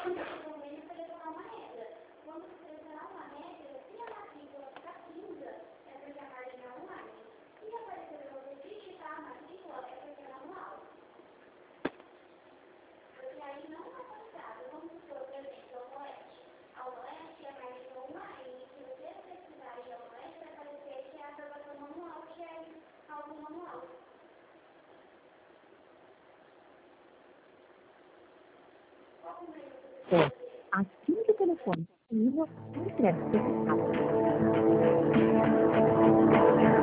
É, assim que o telefone disponível, entrega o seu recado.